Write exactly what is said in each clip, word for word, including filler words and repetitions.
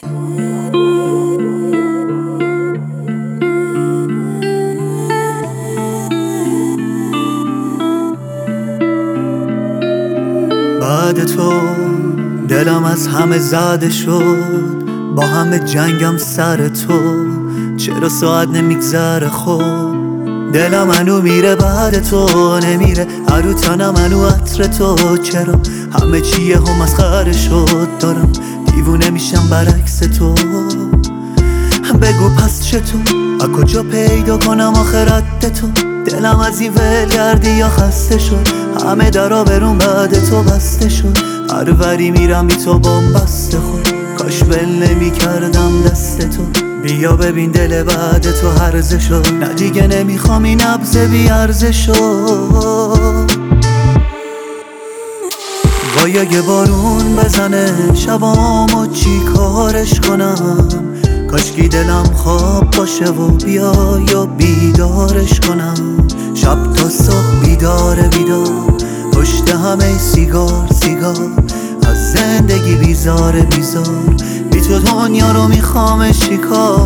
بعد تو دلم از همه زده شد، با همه جنگم سر تو، چرا ساعت نمیگذره خود. دلم منو میره بعد تو نمیره، هرو تنم منو عطر تو، چرا همه چیه هم مسخره شد. دارم دیوونه میشم برعکس تو، بگو پس چطور، از کجا پیدا کنم آخرت تو. دلم از این ولگردی یا خسته شد، همه درا برون بعد تو بسته شد. هر وری میرم بی تو بسته خود، کاش ول نمی کردم دست تو. بیا ببین دل بعد تو هرزه شد، نه دیگه نمیخوام این نبض بی ارزه شد. وای اگه بارون بزنه شبامو چی کارش کنم، کاشکی دلم خواب باشه و بیا یا بیدارش کنم. شب تا صبح بیداره بیدار، پشت همه سیگار سیگار، از زندگی بیزاره بیزار، بی تو دنیا رو میخوام چیکار.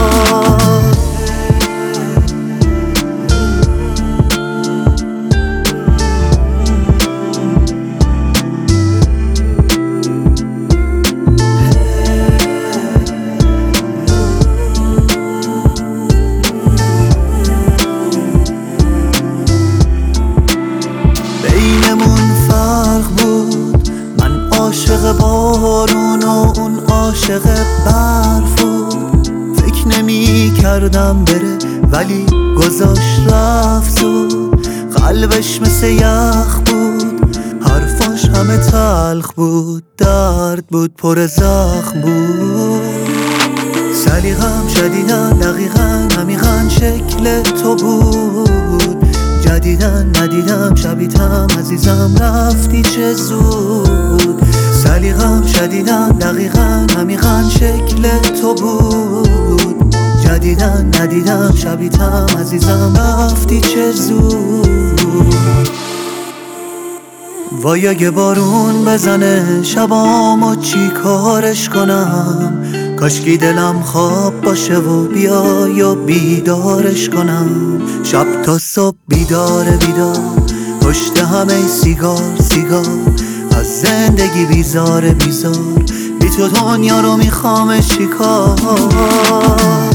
عاشق بارون و اون عاشق برف بود، فکر نمی کردم بره ولی گذاشت رفت زود. قلبش مثل یخ بود، حرفاش همه تلخ بود، درد بود پر زخم بود. سلیقم شدیدن دقیقا عمیقا شکل تو بود، جدیدن ندیدم شبیتم عزیزم رفتی چه زود. سلیقم شدیدن دقیقا عمیقا شکل تو بود، جدیدن ندیدم شبیتم عزیزم رفتی چه زود. وای اگه بارون بزنه شبامو چی کارش کنم، کاشکی دلم خواب باشه و بیا یا بیدارش کنم. شب تا صبح بیداره بیدار، پشت همه سیگار سیگار، از زندگی بیزاره بیزار، بی تو دنیا رو میخوام چیکار.